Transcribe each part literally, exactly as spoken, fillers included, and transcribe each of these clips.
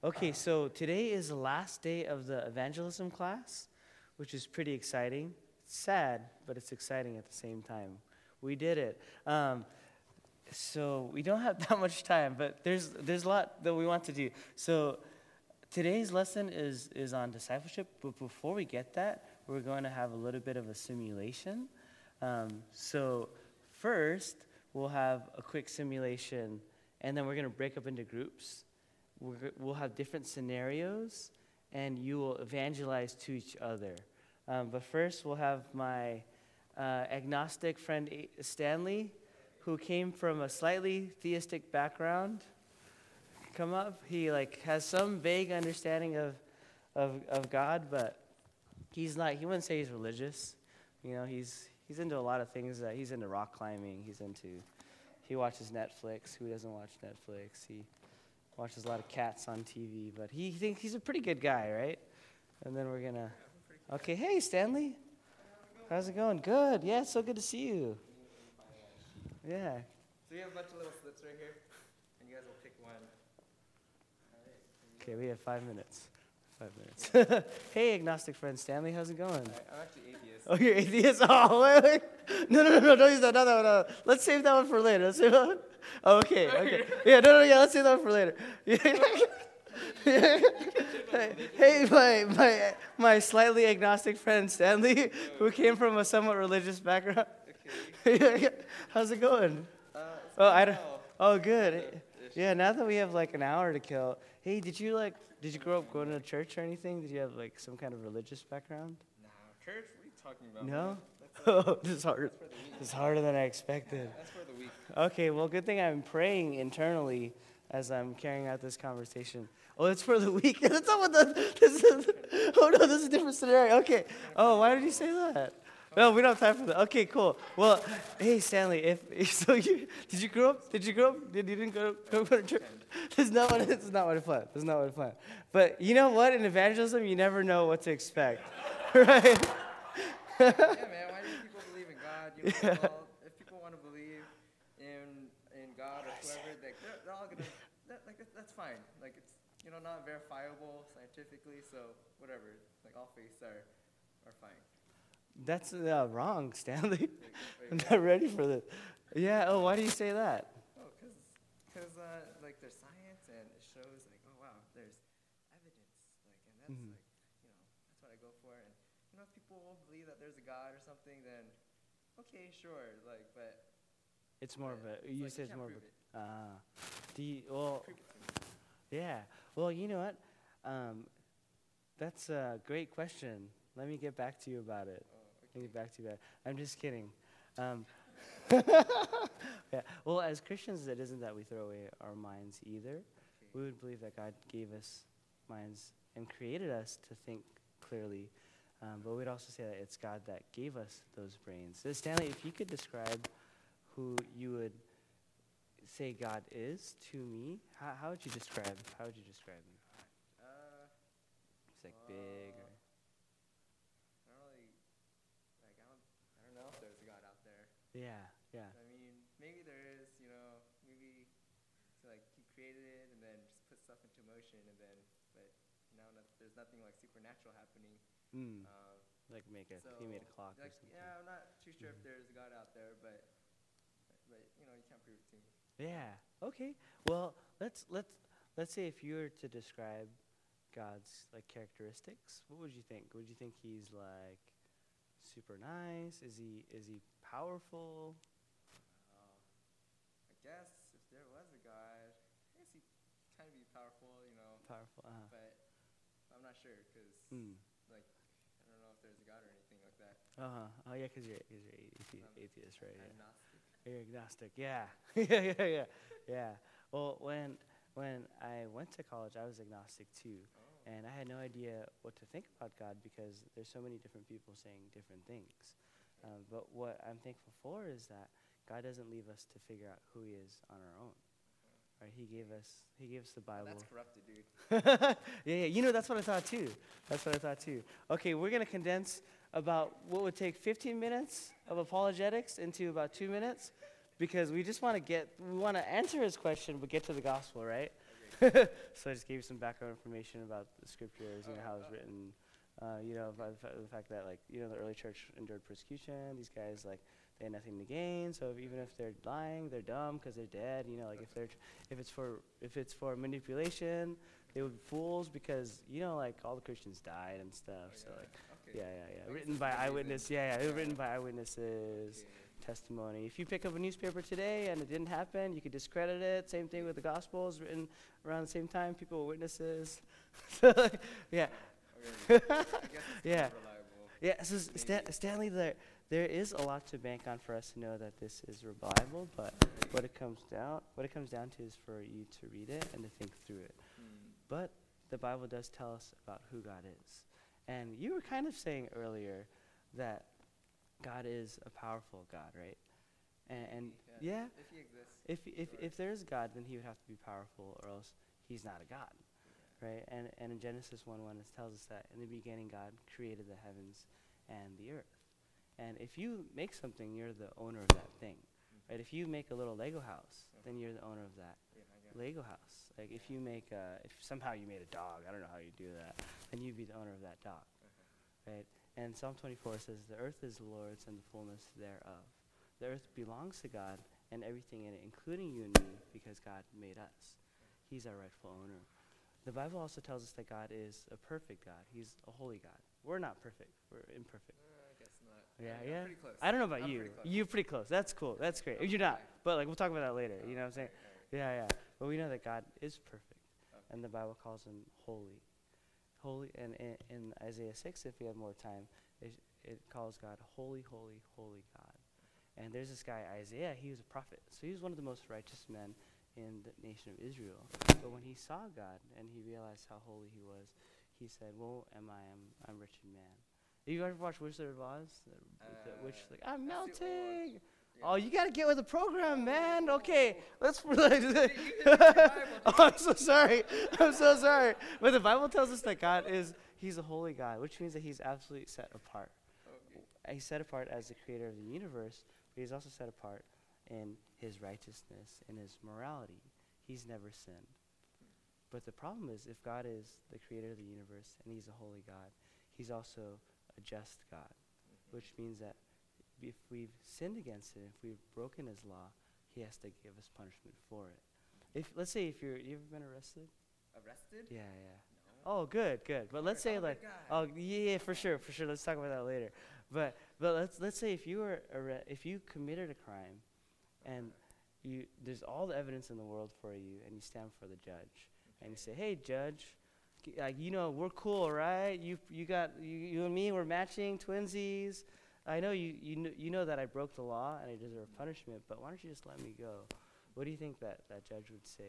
Okay, so today is the last day of the evangelism class, which is pretty exciting. It's sad, but it's exciting at the same time. We did it. Um, so we don't have that much time, but there's there's a lot that we want to do. So today's lesson is is on discipleship, but before we get that, we're going to have a little bit of a simulation. Um, so first, we'll have a quick simulation, and then we're going to break up into groups. We're, we'll have different scenarios, and you will evangelize to each other. Um, but first, we'll have my uh, agnostic friend Stanley, who came from a slightly theistic background, come up. He like has some vague understanding of, of of God, but he's not. He wouldn't say he's religious. You know, he's he's into a lot of things. That he's into rock climbing. He's into. He watches Netflix. Who doesn't watch Netflix? He watches a lot of cats on T V, but he thinks he's a pretty good guy, right? And then we're gonna. Okay, hey Stanley, how's it going? Good. Yeah, it's so good to see you. Yeah. So you have a bunch of little slips right here, and you guys will pick one. Okay, we have five minutes. Five minutes. Hey, agnostic friend Stanley, how's it going? I, I'm actually atheist. Oh, you're atheist? Oh, wait, wait. No, no, no, no, don't use that. No, no, no. Let's save that one for later. Let's save that one. Oh, okay, okay. Yeah, no, no, yeah, let's save that one for later. Hey, my, my, my slightly agnostic friend Stanley, who came from a somewhat religious background. Okay. How's it going? Uh, it's Oh, I don't. well. Oh, good. Yeah, now that we have like an hour to kill. Hey, did you like? Did you grow up going to church or anything? Did you have like some kind of religious background? Nah, church? What are you talking about? No. Man? That's, Oh, this is hard. that's for the weak. This is harder than I expected. That's for the weak. Okay, well, good thing I'm praying internally as I'm carrying out this conversation. Oh, it's for the weak. That's not what the. This is. Oh no, this is a different scenario. Okay. Oh, why did you say that? No, we don't have time for that. Okay, cool. Well, hey Stanley, if so, you did you grow up? Did you grow up? Did you didn't go go to church? This is not what this is not what I planned. This is not what I planned. But you know what? In evangelism, you never know what to expect, right? Yeah, man. Why do people believe in God? You know, well, if people want to believe in in God or whoever, like they're, they're all gonna. That, like that's, that's fine. Like it's you know not verifiable scientifically, so whatever. Like all faiths are are fine. That's uh, wrong, Stanley. Like, I'm wait, not ready for this. Yeah. Oh, why do you say that? Oh, because because uh, like there's science and it shows like oh wow there's evidence like and that's Mhm. like you know that's what I go for and you know if people believe that there's a God or something then okay sure like but It's more of a. it's You like, say it's you can't more of prove a. it. Ah. Do you, well, Prove it to me. yeah. Well, you know what? Um, that's a great question. Let me get back to you about it. Oh, Let okay. me get back to you about it. I'm just kidding. Um, yeah. Well, as Christians, it isn't that we throw away our minds either. Okay. We would believe that God gave us minds and created us to think clearly. Um, but we'd also say that it's God that gave us those brains. So Stanley, if you could describe who you would say God is to me, how, how would you describe? How would you describe him? Uh, He's like big, or I don't really like I don't I don't know if there's a God out there. yeah, yeah. I mean maybe there is you know maybe it's like he created it and then just put stuff into motion and then but you know no, there's nothing like supernatural happening. Mm, Um, like make a so he made a clock or like, something. yeah, I'm not too sure if Mhm. there's a God out there, but but you know you can't prove it to me. Yeah. Okay. Well, let's let's let's say if you were to describe God's like characteristics, what would you think? Would you think he's like super nice? Is he is he powerful? Uh, I guess if there was a God, I guess he kind of be powerful, you know, Powerful. Uh, but I'm not sure because mm. like I don't know if there's a God or anything like that. Uh huh. Oh yeah, because you're, cause you're athe- Um, atheist, right? Yeah. Agnostic. You're agnostic. Yeah. yeah. Yeah. Yeah. Yeah. Well, when when I went to college, I was agnostic too. Oh. And I had no idea what to think about God because there's so many different people saying different things. Um, but what I'm thankful for is that God doesn't leave us to figure out who He is on our own. Right? He gave us He gave us the Bible. That's corrupted, dude. yeah, yeah. You know, that's what I thought too. That's what I thought too. Okay, we're gonna condense about what would take fifteen minutes of apologetics into about two minutes, because we just want to get we want to answer his question but get to the gospel, right? So I just gave you some background information about the scriptures, you know, how it was written. Uh, you know, by the, fa- the fact that, like, you know, the early church endured persecution. These guys, like, they had nothing to gain. So if, even if they're lying, they're dumb because they're dead. You know, like if they're, tr- if it's for, if it's for manipulation, they would be fools because, you know, like all the Christians died and stuff. Oh, So yeah. like, Okay. yeah, yeah, yeah. Like Written it's by amazing. eyewitness. Yeah, yeah. It was Yeah. written by eyewitnesses. Okay. Testimony. If you pick up a newspaper today and it didn't happen, you could discredit it. Same thing with the Gospels, written around the same time. People were witnesses. So, like, yeah. Okay. I guess it's Yeah. reliable. Yeah, so S- Stan- Maybe. Stanley, there there is a lot to bank on for us to know that this is reliable, but what it comes down what it comes down to is for you to read it and to think through it. Hmm. But the Bible does tell us about who God is. And you were kind of saying earlier that God is a powerful God, right? And, and yeah, If he exists. if if sure. if there is God, then he would have to be powerful, or else he's not a God, right? And and in Genesis one one, it tells us that in the beginning God created the heavens and the earth. And if you make something, you're the owner of that thing, right? If you make a little Lego house, then you're the owner of that Yeah, I guess. Lego house. Like if you make a, if somehow you made a dog, I don't know how you do that, then you'd be the owner of that dog, right? And Psalm twenty-four says, "The earth is the Lord's and the fullness thereof." The earth belongs to God and everything in it, including you and me, because God made us. He's our rightful owner. The Bible also tells us that God is a perfect God. He's a holy God. We're not perfect. We're imperfect. Uh, I guess not. Yeah, I'm yeah. Pretty close. I don't know about I'm you. pretty close. You're pretty close. That's cool. That's great. I'm You're not, okay. but like we'll talk about that later. You know what I'm saying? Alright, alright. Yeah, yeah. But we know that God is perfect, Okay. and the Bible calls him holy. Holy, and in, in Isaiah six, if we have more time, it, it calls God holy, holy, holy God. And there's this guy, Isaiah, he was a prophet. So he was one of the most righteous men in the nation of Israel. But when he saw God and he realized how holy he was, he said, "Woe am I, I'm, I'm wretched man." You ever watch Wizard of Oz? The, the Uh, witch, like, I'm that's the old- melting. Yeah. Oh, you gotta get with the program, man. Okay, let's relax. You didn't read the Bible, Oh, I'm so sorry. I'm so sorry. But the Bible tells us that God is, he's a holy God, which means that he's absolutely set apart. Okay. He's set apart as the creator of the universe, but he's also set apart in his righteousness, in his morality. He's never sinned. But the problem is, if God is the creator of the universe and he's a holy God, he's also a just God, which means that if we've sinned against him, if we've broken his law, he has to give us punishment for it. If let's say if you're, you ever been arrested? Arrested? Yeah, yeah. No. Oh, good, good. But let's I'm say a like, good guy. oh yeah, for sure, for sure. Let's talk about that later. But but let's let's say if you were arre- if you committed a crime, and you there's all the evidence in the world for you, and you stand before the judge, and you say, "Hey, judge, g- like you know we're cool, right? You you got you, you and me, we're matching twinsies. I know you you kn- you know that I broke the law and I deserve punishment, but why don't you just let me go?" What do you think that that judge would say?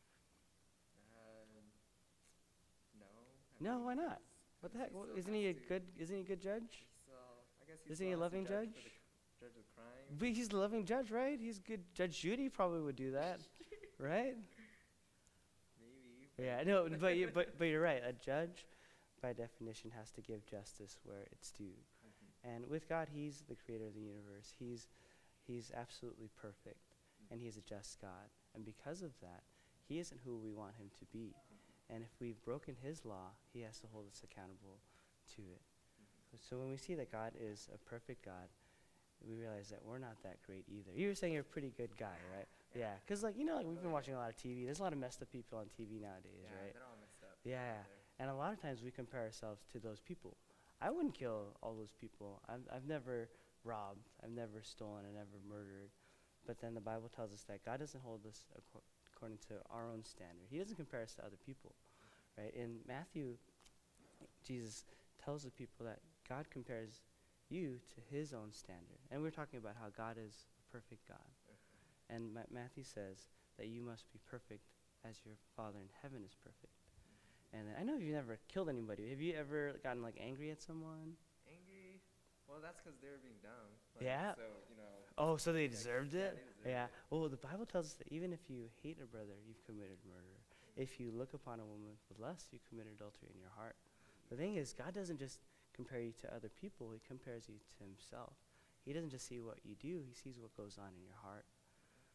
Um, no. I No, mean, why not? because- What the because heck? he Well, still isn't he a has to- good isn't he a good judge? So, I guess he's Isn't he a still has to loving judge judge? for the c- Judge the crime. But he's the loving judge, right? He's good. Judge Judy probably would do that, right? Maybe. Yeah, no, but you, but but you're right. A judge, by definition, has to give justice where it's due. Mhm. And with God, He's the creator of the universe. He's He's absolutely perfect, and He's a just God. And because of that, He isn't who we want Him to be. And if we've broken His law, He has to hold us accountable to it. So when we see that God is a perfect God, we realize that we're not that great either. You were saying you're a pretty good guy, right? Yeah, because like you know, like we've been watching a lot of T V. There's a lot of messed up people on T V nowadays, Yeah, right? they're all messed up. Yeah, out there. and a lot of times we compare ourselves to those people. I wouldn't kill all those people. I've, I've never robbed. I've never stolen. I've never murdered. But then the Bible tells us that God doesn't hold us acco- according to our own standard. He doesn't compare us to other people, right? In Matthew, Jesus tells the people that God compares you to His own standard. And we're talking about how God is a perfect God. And Ma- Matthew says that you must be perfect as your Father in heaven is perfect. And I know you've never killed anybody. Have you ever gotten like angry at someone? Angry? Well, that's because they were being dumb. Like, Yeah. So, you know. Oh, so they yeah, deserved yeah, it? they deserved Yeah. it. Well, the Bible tells us that even if you hate a brother, you've committed murder. If you look upon a woman with lust, you committed adultery in your heart. The thing is, God doesn't just compare you to other people. He compares you to Himself. He doesn't just see what you do. He sees what goes on in your heart.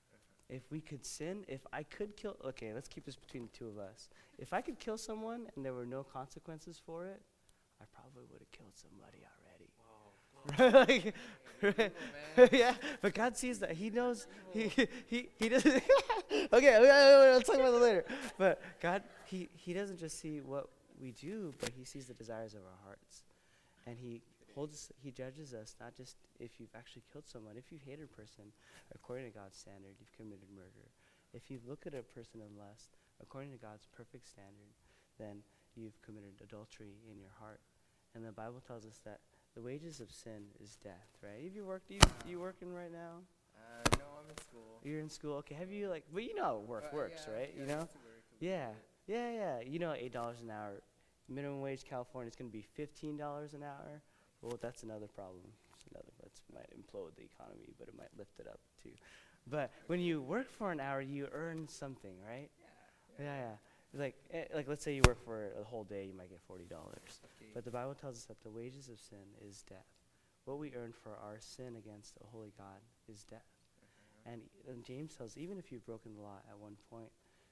if we could sin, if I could kill, okay, let's keep this between the two of us. If I could kill someone and there were no consequences for it, I probably would have killed somebody already. Like, right? Yeah, but God sees that. He knows. He he he doesn't. okay, okay, let's talk about that later. But God, he he doesn't just see what we do, but he sees the desires of our hearts, and he holds. He judges us not just if you've actually killed someone. If you've hated a person, according to God's standard, you've committed murder. If you look at a person in lust, according to God's perfect standard, then you've committed adultery in your heart. And the Bible tells us that the wages of sin is death, right? Have you worked? You you working right now? Uh, no, I'm in school. You're in school. Okay. Have you like? Well, you know how work Uh, works, yeah, right? yeah, You know. it's a work, it's a Yeah. work. Yeah, yeah. You know, eight dollars an hour. Minimum wage California is going to be fifteen dollars an hour. Well, that's another problem. It's another that might implode the economy, but it might lift it up too. But when you work for an hour, you earn something, right? Yeah. Yeah, yeah. Like, eh, like let's say you work for a whole day, you might get forty dollars. Okay. But the Bible tells us that the wages of sin is death. What we earn for our sin against a holy God is death. Uh-huh. And, and James tells, even if you've broken the law at one point,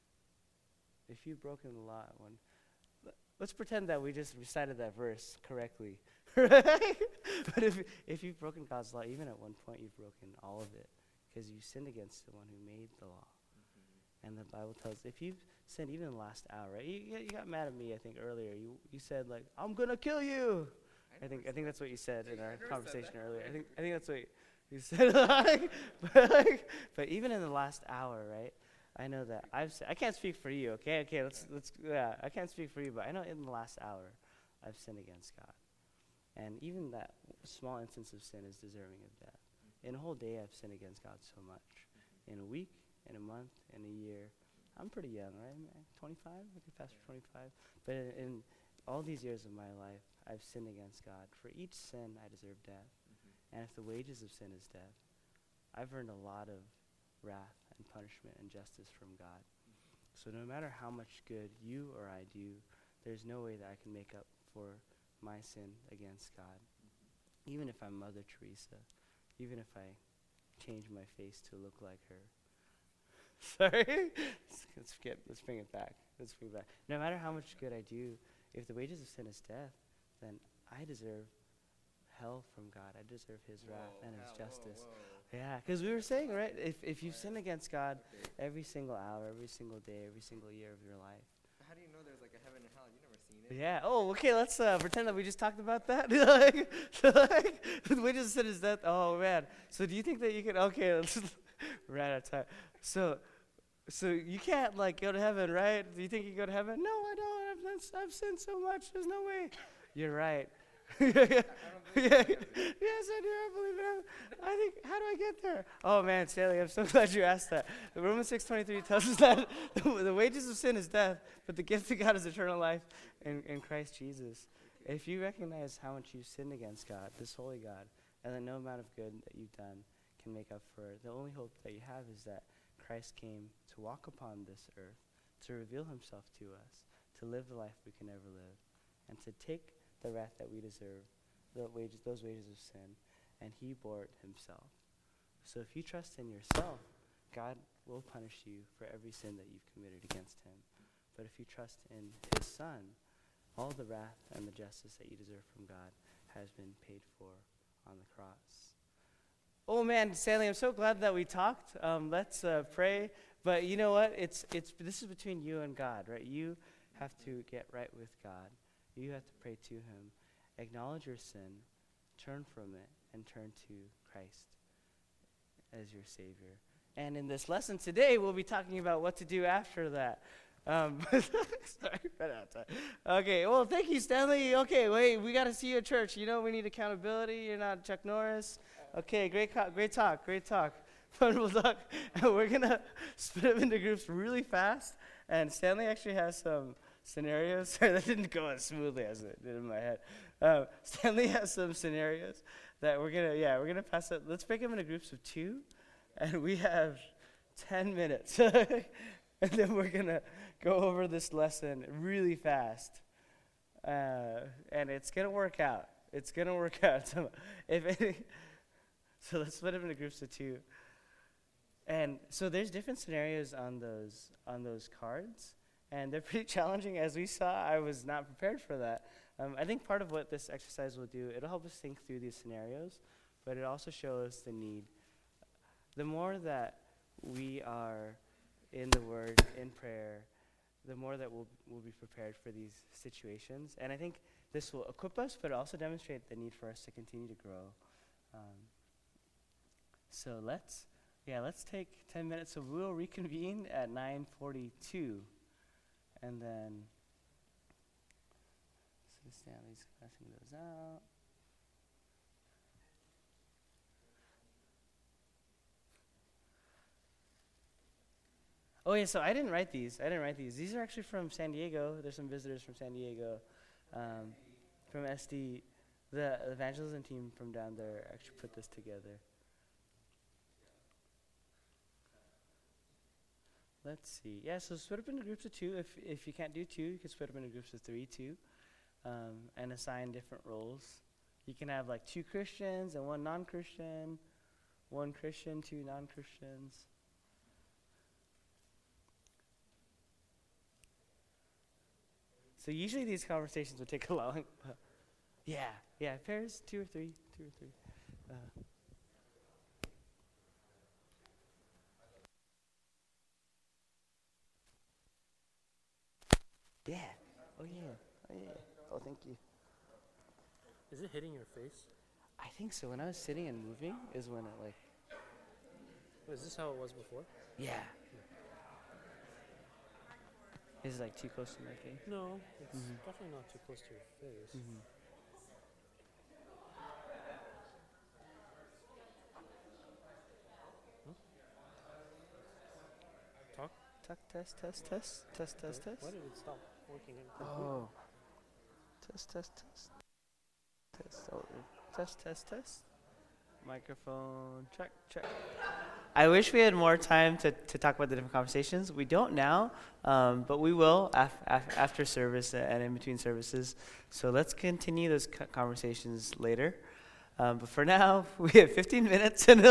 if you've broken the law at one, l- let's pretend that we just recited that verse correctly, right? But if if you've broken God's law, even at one point, you've broken all of it, because you sinned against the one who made the law. Mhm. And the Bible tells, if you've sinned even in the last hour, right? You, you you got mad at me, I think, earlier. You you said like, I'm gonna kill you. I think I think that's what you said in I our never said conversation that. earlier. I think I think that's what you said. like, but, like, but even in the last hour, right? I know that I've s- I can't speak for you. Okay, okay. Let's let's yeah. I can't speak for you, but I know in the last hour, I've sinned against God, and even that small instance of sin is deserving of death. In a whole day, I've sinned against God so much. In a week, in a month, in a year, I'm pretty young, right? I'm twenty-five. I could pass for twenty-five. But in, in all these years of my life, I've sinned against God. For each sin, I deserve death. Mhm. And if the wages of sin is death, I've earned a lot of wrath and punishment and justice from God. So no matter how much good you or I do, there's no way that I can make up for my sin against God. Even if I'm Mother Teresa, even if I change my face to look like her. Sorry? let's, get, let's bring it back. Let's bring it back. No matter how much good I do, if the wages of sin is death, then I deserve hell from God. I deserve his wrath Whoa, and his hell, whoa, justice. whoa. Yeah, because we were saying, right, if if you sin Right. against God Okay. every single hour, every single day, every single year of your life. How do you know there's like a heaven and hell? You never seen it. Yeah. Oh, okay. Let's uh, pretend that we just talked about that. like, like, the wages of sin is death. Oh man. So do you think that you can? Okay, let's right out of time. So, so you can't like go to heaven, right? Do you think you can go to heaven? No, I don't. I've, done- I've sinned so much. There's no way. You're right. I, I don't believe Yeah. in heaven. Yes, I do. I believe it. I think. How do I get there? Oh man, Stanley, I'm so glad you asked that. The Romans six twenty-three tells us that the, the wages of sin is death, but the gift of God is eternal life in, in Christ Jesus. If you recognize how much you've sinned against God, this holy God, and that no amount of good that you've done can make up for it, the only hope that you have is that Christ came to walk upon this earth, to reveal himself to us, to live the life we can never live, and to take the wrath that we deserve, the wages, those wages of sin, and he bore it himself. So if you trust in yourself, God will punish you for every sin that you've committed against him. But if you trust in his son, all the wrath and the justice that you deserve from God has been paid for on the cross. Oh man, Stanley, I'm so glad that we talked. Um, let's uh, pray. But you know what? It's it's this is between you and God, right? You have to get right with God. You have to pray to him. Acknowledge your sin, turn from it, and turn to Christ as your Savior. And in this lesson today, we'll be talking about what to do after that. Um, sorry, right out of time. Okay, well, thank you, Stanley. Okay, wait, we got to see you at church. You know we need accountability. You're not Chuck Norris. Okay, great, co- great talk, great talk. Wonderful talk. And we're going to split up into groups really fast. And Stanley actually has some scenarios. Sorry, that didn't go as smoothly as it did in my head. Um, Stanley has some scenarios that we're gonna, yeah, we're gonna pass it. Let's break them into groups of two, and we have ten minutes, and then we're gonna go over this lesson really fast, uh, and it's gonna work out. It's gonna work out. So, if any, so let's split them into groups of two. And so there's different scenarios on those on those cards, and they're pretty challenging. As we saw, I was not prepared for that. Um, I think part of what this exercise will do, it'll help us think through these scenarios, but it also shows the need. The more that we are in the Word, in prayer, the more that we'll, we'll be prepared for these situations. And I think this will equip us, but also demonstrate the need for us to continue to grow. Um, so let's, yeah, let's take ten minutes. So we'll reconvene at nine forty-two. And then, so Stanley's passing those out. Oh yeah, so I didn't write these. I didn't write these. These are actually from San Diego. There's some visitors from San Diego, um, from S D. The evangelism team from down there actually put this together. Let's see. Yeah, so split up into groups of two. If if you can't do two, you can split up into groups of three, too, um, and assign different roles. You can have like two Christians and one non-Christian, one Christian, two non-Christians. So usually these conversations would take a long, but yeah, yeah, pairs, two or three, two or three. Uh, yeah, oh yeah, oh yeah, oh thank you. Is it hitting your face? I think so. When I was sitting and moving is when it like. Oh, is this how it was before? Yeah. Is it like too close to my face? No, it's Mhm. definitely not too close to your face. Mm-hmm. Talk? Talk, test, test, test, test, test, test. Why did it stop working? Oh. Test, test, test. Test, oh, test, test, test. Microphone, check, check. I wish we had more time to, to talk about the different conversations. We don't now, um, but we will af- af- after service and in between services. So let's continue those co- conversations later. Um, but for now, we have fifteen minutes and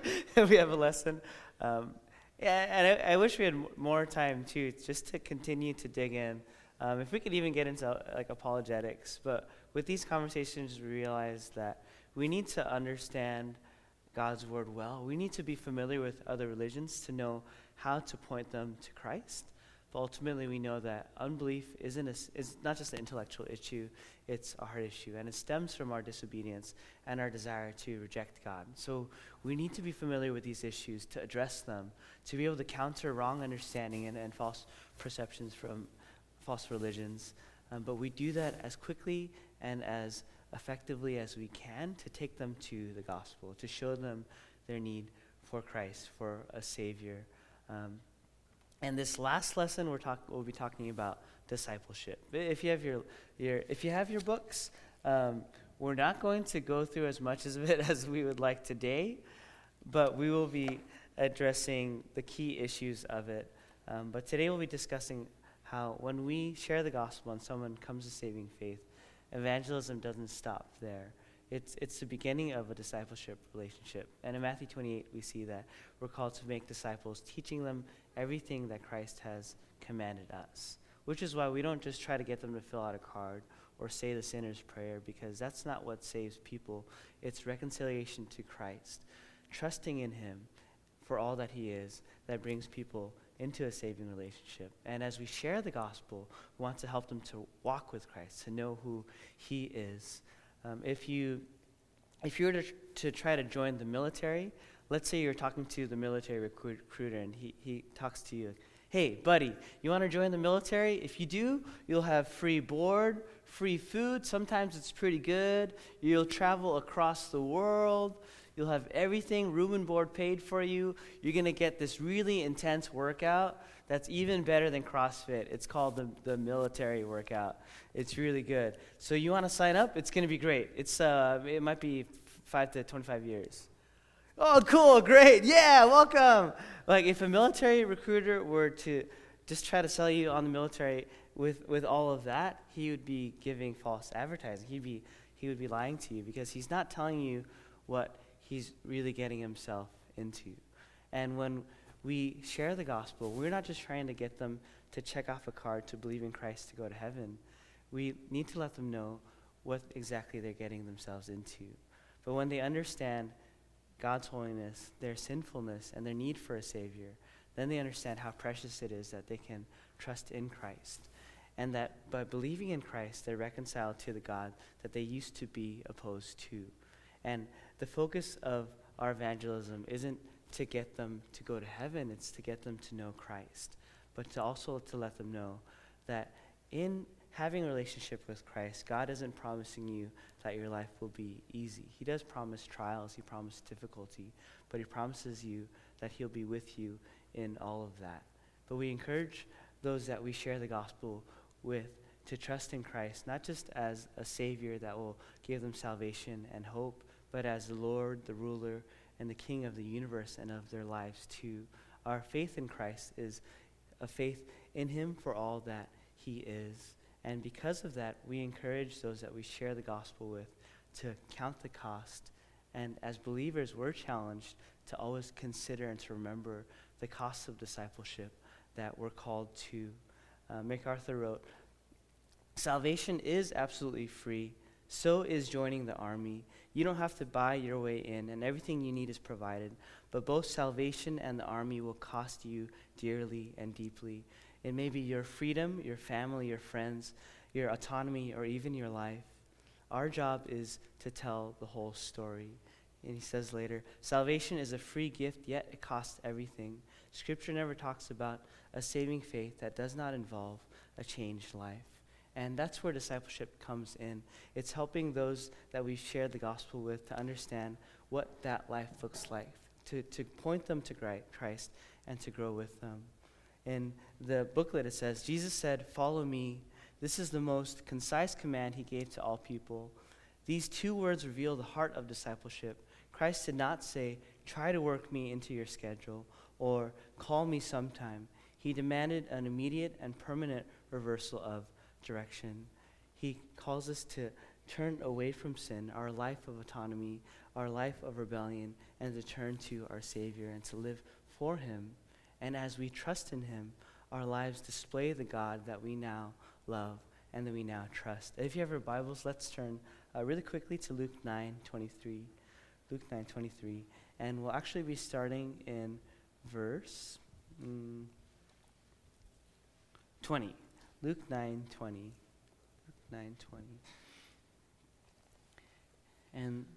we have a lesson. Um, yeah, and I, I wish we had m- more time too, just to continue to dig in. Um, if we could even get into uh, like apologetics, but with these conversations, we realize that we need to understand God's word well. We need to be familiar with other religions to know how to point them to Christ. But ultimately, we know that unbelief isn't a, is not just an intellectual issue, it's a heart issue. And it stems from our disobedience and our desire to reject God. So we need to be familiar with these issues to address them, to be able to counter wrong understanding and, and false perceptions from false religions. Um, but we do that as quickly and as effectively as we can to take them to the gospel, to show them their need for Christ, for a Savior. Um, and this last lesson, we're talk- we'll be talking about discipleship. If you have your, your if you have your books, um, we're not going to go through as much of it as we would like today, but we will be addressing the key issues of it. Um, but today we'll be discussing how when we share the gospel and someone comes to saving faith, evangelism doesn't stop there. It's it's the beginning of a discipleship relationship. And in Matthew twenty-eight, we see that we're called to make disciples, teaching them everything that Christ has commanded us, which is why we don't just try to get them to fill out a card or say the sinner's prayer, because that's not what saves people. It's reconciliation to Christ, trusting in him for all that he is, that brings people into a saving relationship. And as we share the gospel, we want to help them to walk with Christ, to know who he is. Um, if you if you were to, to try to join the military, let's say you're talking to the military recruit, recruiter and he, he talks to you, hey, buddy, you want to join the military? If you do, you'll have free board, free food. Sometimes it's pretty good. You'll travel across the world. You'll have everything, room and board paid for you. You're going to get this really intense workout that's even better than CrossFit. It's called the, the military workout. It's really good. So you want to sign up? It's going to be great. It's uh, It might be five to twenty-five years. Oh, cool, great, yeah, welcome. Like if a military recruiter were to just try to sell you on the military with, with all of that, he would be giving false advertising. He'd be, he would be lying to you because he's not telling you what he's really getting himself into. And when we share the gospel, we're not just trying to get them to check off a card to believe in Christ to go to heaven. We need to let them know what exactly they're getting themselves into. But when they understand God's holiness, their sinfulness, and their need for a Savior, then they understand how precious it is that they can trust in Christ. And that by believing in Christ, they're reconciled to the God that they used to be opposed to. And the focus of our evangelism isn't to get them to go to heaven, it's to get them to know Christ. But to also to let them know that in having a relationship with Christ, God isn't promising you that your life will be easy. He does promise trials, he promises difficulty, but he promises you that he'll be with you in all of that. But we encourage those that we share the gospel with to trust in Christ, not just as a Savior that will give them salvation and hope, but as the Lord, the ruler, and the King of the universe and of their lives too. Our faith in Christ is a faith in him for all that he is. And because of that, we encourage those that we share the gospel with to count the cost. And as believers, we're challenged to always consider and to remember the cost of discipleship that we're called to. Uh, MacArthur wrote, "Salvation is absolutely free. So is joining the army. You don't have to buy your way in, and everything you need is provided. But both salvation and the army will cost you dearly and deeply. It may be your freedom, your family, your friends, your autonomy, or even your life. Our job is to tell the whole story." And he says later, "Salvation is a free gift, yet it costs everything. Scripture never talks about a saving faith that does not involve a changed life." And that's where discipleship comes in. It's helping those that we share the gospel with to understand what that life looks like, to, to point them to Christ and to grow with them. In the booklet it says, "Jesus said, 'Follow me.' This is the most concise command he gave to all people. These two words reveal the heart of discipleship. Christ did not say, 'Try to work me into your schedule,' or 'Call me sometime.' He demanded an immediate and permanent reversal of direction. He calls us to turn away from sin, our life of autonomy, our life of rebellion, and to turn to our Savior and to live for him. And as we trust in him, our lives display the God that we now love and that we now trust." If you have your Bibles, let's turn uh, really quickly to Luke nine twenty-three. Luke nine twenty-three. And we'll actually be starting in verse mm, twenty. Luke nine twenty. Luke nine twenty. And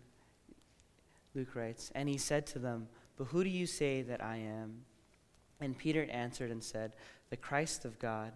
Luke writes, "And he said to them, 'But who do you say that I am?' And Peter answered and said, 'The Christ of God.'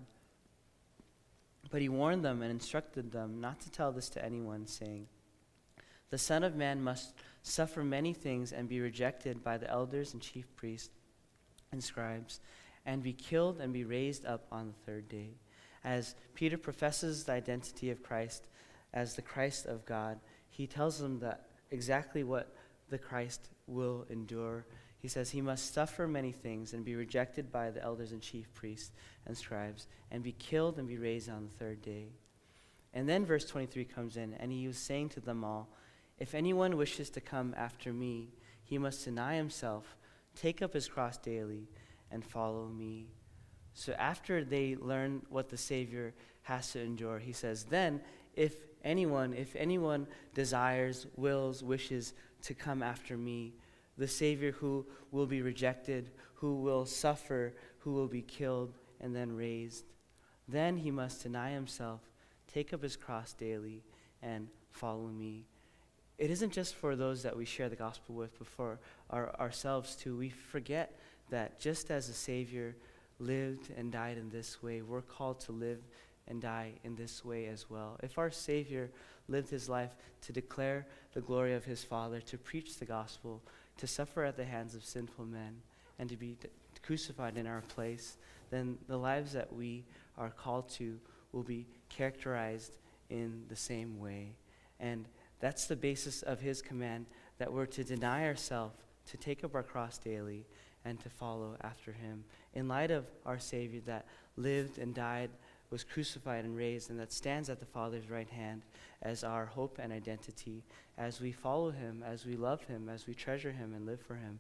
But he warned them and instructed them not to tell this to anyone, saying, 'The Son of Man must suffer many things and be rejected by the elders and chief priests and scribes, and be killed and be raised up on the third day.'" As Peter professes the identity of Christ as the Christ of God, he tells them that exactly what the Christ will endure. He says he must suffer many things and be rejected by the elders and chief priests and scribes, and be killed and be raised on the third day. And then verse twenty-three comes in, and he was saying to them all, "If anyone wishes to come after me, he must deny himself, take up his cross daily, and follow me." So after they learn what the Savior has to endure, he says, then if anyone, if anyone desires, wills, wishes to come after me, the Savior who will be rejected, who will suffer, who will be killed and then raised, then he must deny himself, take up his cross daily, and follow me. It isn't just for those that we share the gospel with, but for our, ourselves too. We forget that just as the Savior lived and died in this way, we're called to live and die in this way as well. If our Savior lived his life to declare the glory of his Father, to preach the gospel, to suffer at the hands of sinful men, and to be d- crucified in our place, then the lives that we are called to will be characterized in the same way. And that's the basis of his command, that we're to deny ourselves, to take up our cross daily, and to follow after him. In light of our Savior that lived and died, was crucified and raised, and that stands at the Father's right hand as our hope and identity, as we follow him, as we love him, as we treasure him and live for him,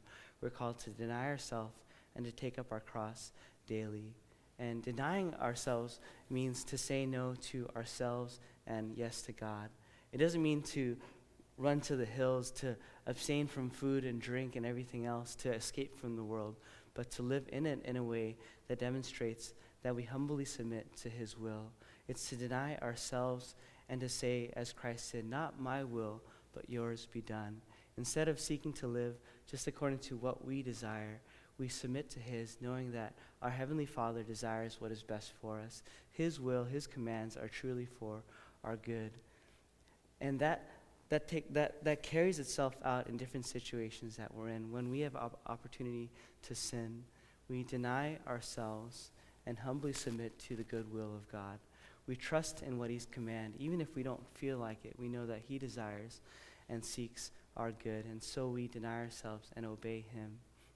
we're called to deny ourselves and to take up our cross daily. And denying ourselves means to say no to ourselves and yes to God. It doesn't mean to run to the hills, to abstain from food and drink and everything else, to escape from the world, but to live in it in a way that demonstrates that we humbly submit to his will. It's to deny ourselves and to say, as Christ said, not my will, but yours be done. Instead of seeking to live just according to what we desire, we submit to his, knowing that our Heavenly Father desires what is best for us. His will, his commands are truly for our good. And that that take that that carries itself out in different situations that we're in. When we have op- opportunity to sin, we deny ourselves and humbly submit to the good will of God. We trust in what he's commanded. Even if we don't feel like it, we know that he desires and seeks our good, and so we deny ourselves and obey him.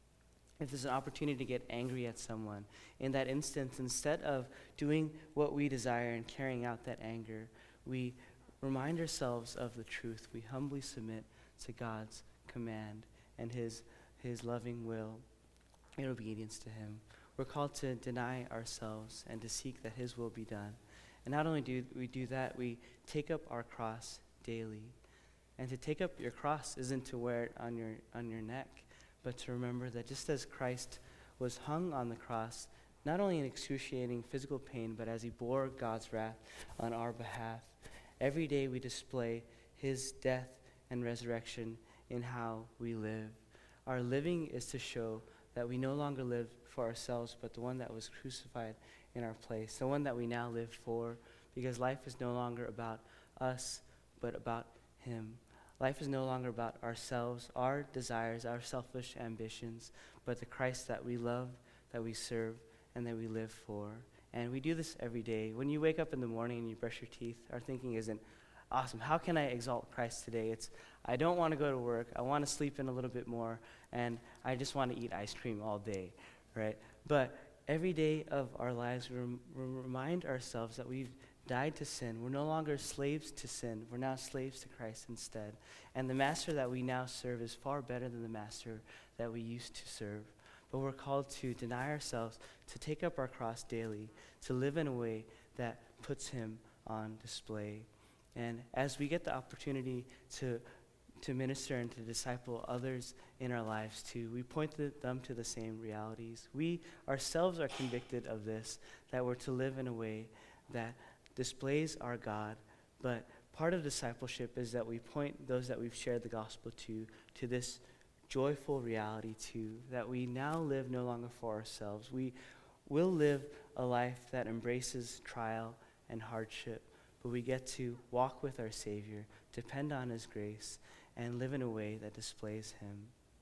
If there's an opportunity to get angry at someone, in that instance, instead of doing what we desire and carrying out that anger, we remind ourselves of the truth. We humbly submit to God's command and his, his loving will in obedience to him. We're called to deny ourselves and to seek that his will be done. And not only do we do that, we take up our cross daily. And to take up your cross isn't to wear it on your on your neck, but to remember that just as Christ was hung on the cross, not only in excruciating physical pain, but as he bore God's wrath on our behalf, every day we display his death and resurrection in how we live. Our living is to show that we no longer live for ourselves, but the one that was crucified in our place, the one that we now live for, because life is no longer about us, but about him. Life is no longer about ourselves, our desires, our selfish ambitions, but the Christ that we love, that we serve, and that we live for. And we do this every day. When you wake up in the morning and you brush your teeth, our thinking isn't, awesome, how can I exalt Christ today? It's, I don't want to go to work, I want to sleep in a little bit more, and I just want to eat ice cream all day, right? But every day of our lives, we, rem- we remind ourselves that we've died to sin. We're no longer slaves to sin. We're now slaves to Christ instead. And the master that we now serve is far better than the master that we used to serve. But we're called to deny ourselves, to take up our cross daily, to live in a way that puts him on display. And as we get the opportunity to to minister and to disciple others in our lives too, we point to them to the same realities. We ourselves are convicted of this, that we're to live in a way that displays our God, but part of discipleship is that we point those that we've shared the gospel to, to this joyful reality too, that we now live no longer for ourselves. We will live a life that embraces trial and hardship, but we get to walk with our Savior, depend on his grace, and live in a way that displays him.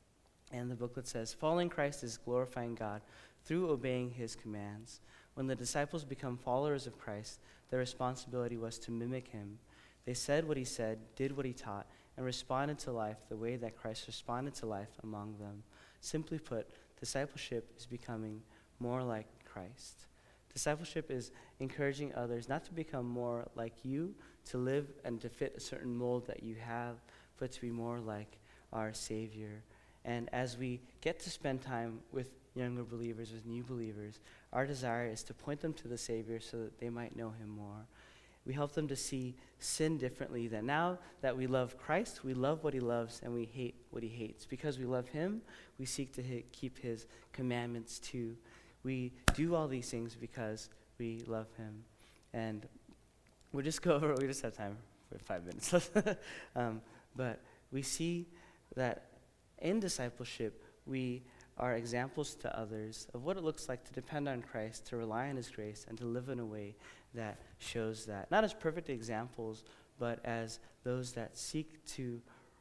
And the booklet says, following Christ is glorifying God through obeying his commands. When the disciples become followers of Christ, their responsibility was to mimic him. They said what he said, did what he taught, and responded to life the way that Christ responded to life among them. Simply put, discipleship is becoming more like Christ. Discipleship is encouraging others not to become more like you, to live and to fit a certain mold that you have, but to be more like our Savior. And as we get to spend time with younger believers, with new believers, our desire is to point them to the Savior so that they might know him more. We help them to see sin differently, that now that we love Christ, we love what he loves and we hate what he hates. Because we love him, we seek to hit, keep his commandments too. We do all these things because we love him. And we'll just go over, we just have time for five minutes. um, but we see that in discipleship, we are examples to others of what it looks like to depend on Christ, to rely on his grace, and to live in a way that shows that. Not as perfect examples, but as those that seek to,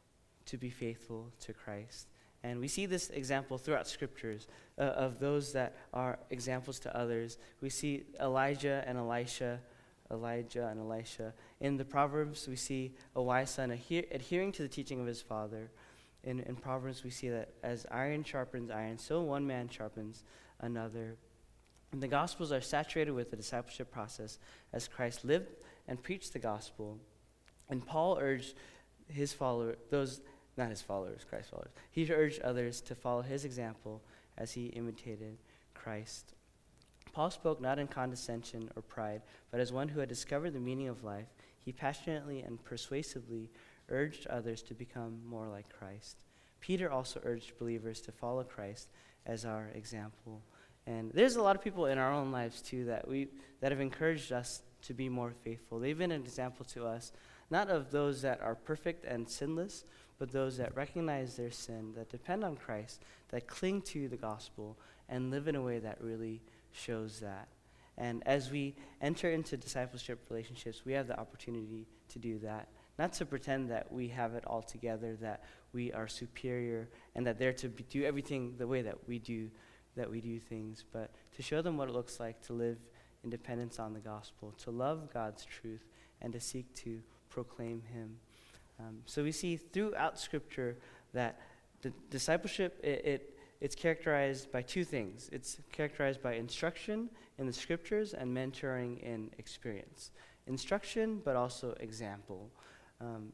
to be faithful to Christ. And we see this example throughout scriptures uh, of those that are examples to others. We see Elijah and Elisha, Elijah and Elisha. In the Proverbs, we see a wise son adher- adhering to the teaching of his father. In, in Proverbs, we see that as iron sharpens iron, so one man sharpens another. And the Gospels are saturated with the discipleship process as Christ lived and preached the gospel. And Paul urged his followers, those not his followers, Christ's followers. He urged others to follow his example as he imitated Christ. Paul spoke not in condescension or pride, but as one who had discovered the meaning of life. He passionately and persuasively urged others to become more like Christ. Peter also urged believers to follow Christ as our example. And there's a lot of people in our own lives too that we that have encouraged us to be more faithful. They've been an example to us, not of those that are perfect and sinless, but those that recognize their sin, that depend on Christ, that cling to the gospel, and live in a way that really shows that. And as we enter into discipleship relationships, we have the opportunity to do that. Not to pretend that we have it all together, that we are superior, and that they're to be, do everything the way that we do, that we do things, but to show them what it looks like to live in dependence on the gospel, to love God's truth, and to seek to proclaim him. Um, so we see throughout Scripture that the discipleship, it, it it's characterized by two things. It's characterized by instruction in the Scriptures and mentoring in experience. Instruction, but also example. Um,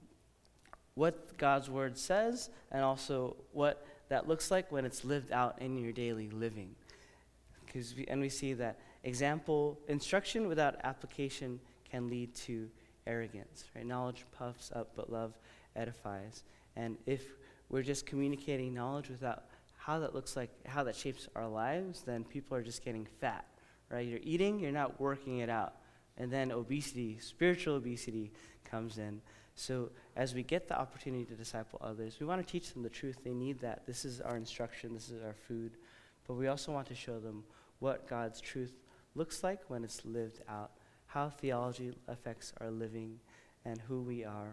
what God's word says, and also what that looks like when it's lived out in your daily living. Because we, and we see that example, instruction without application can lead to arrogance. Right? Knowledge puffs up, but love edifies. And if we're just communicating knowledge without how that looks like, how that shapes our lives, then people are just getting fat. Right? You're eating, you're not working it out. And then obesity, spiritual obesity comes in. So as we get the opportunity to disciple others, we want to teach them the truth. They need that. This is our instruction. This is our food. But we also want to show them what God's truth looks like when it's lived out, how theology affects our living, and who we are.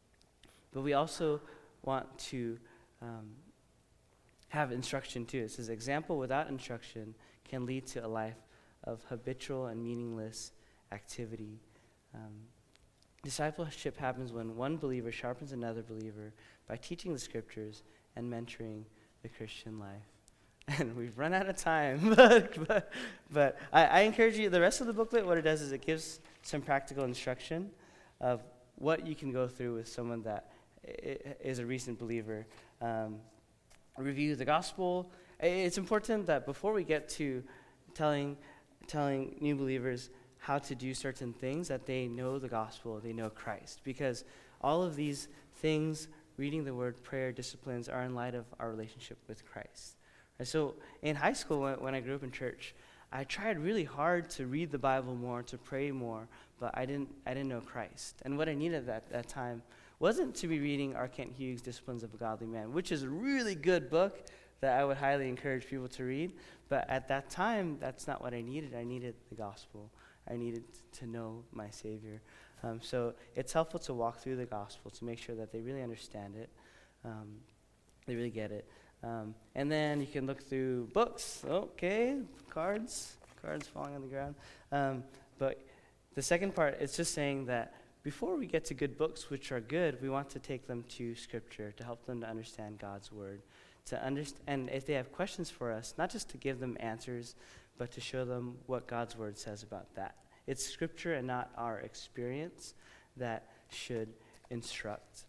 But we also want to um, have instruction too. It says, example without instruction can lead to a life of habitual and meaningless activity. Um, discipleship happens when one believer sharpens another believer by teaching the Scriptures and mentoring the Christian life. And we've run out of time, but, but, but I, I encourage you, the rest of the booklet, what it does is it gives some practical instruction of what you can go through with someone that i- is a recent believer. Um, review the gospel. It's important that before we get to telling telling new believers how to do certain things, that they know the gospel, they know Christ. Because all of these things, reading the word, prayer, disciplines, are in light of our relationship with Christ. And so in high school, when, when I grew up in church, I tried really hard to read the Bible more, to pray more, but I didn't I didn't know Christ. And what I needed at that time wasn't to be reading R. Kent Hughes' Disciplines of a Godly Man, which is a really good book that I would highly encourage people to read. But at that time, that's not what I needed. I needed the gospel. I needed to know my Savior. Um, so it's helpful to walk through the gospel to make sure that they really understand it. Um, they really get it. Um, and then you can look through books. Okay, cards. Cards falling on the ground. Um, but the second part, it's just saying that before we get to good books, which are good, we want to take them to Scripture to help them to understand God's Word. To understand, and if they have questions for us, not just to give them answers, but to show them what God's Word says about that. It's Scripture and not our experience that should instruct.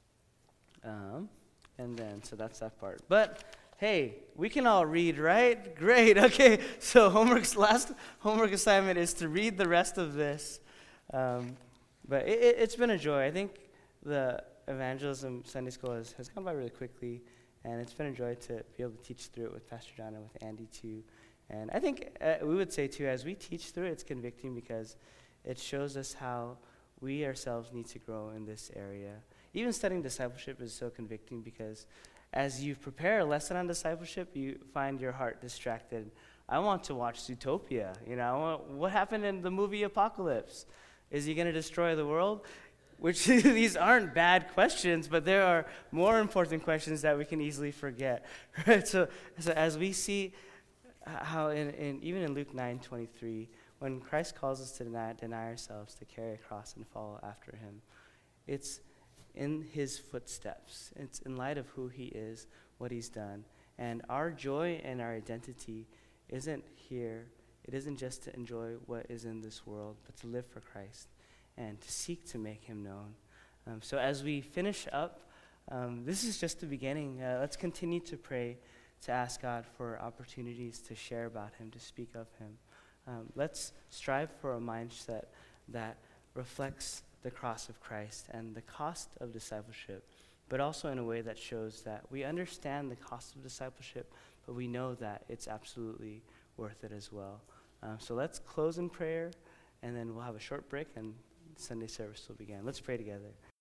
Um, and then, so that's that part. But, hey, we can all read, right? Great, okay. So homework's last homework assignment is to read the rest of this. Um, but it, it, it's been a joy. I think the evangelism Sunday school has, has gone by really quickly. And it's been a joy to be able to teach through it with Pastor John and with Andy too. And I think uh, we would say too, as we teach through it, it's convicting because it shows us how we ourselves need to grow in this area. Even studying discipleship is so convicting because as you prepare a lesson on discipleship, you find your heart distracted. I want to watch Zootopia. You know, I want, what happened in the movie Apocalypse? Is he going to destroy the world? Which these aren't bad questions, but there are more important questions that we can easily forget. Right? So, so as we see how in, in even in Luke nine twenty-three, when Christ calls us to deny, deny ourselves, to carry a cross and follow after him, it's in his footsteps. It's in light of who he is, what he's done. And our joy and our identity isn't here. It isn't just to enjoy what is in this world, but to live for Christ and to seek to make him known. Um, so as we finish up um, this is just the beginning. Uh, let's continue to pray, to ask God for opportunities to share about him, to speak of him. Um, let's strive for a mindset that reflects the cross of Christ and the cost of discipleship, but also in a way that shows that we understand the cost of discipleship, but we know that it's absolutely worth it as well. Um, so let's close in prayer, and then we'll have a short break, and Sunday service will begin. Let's pray together.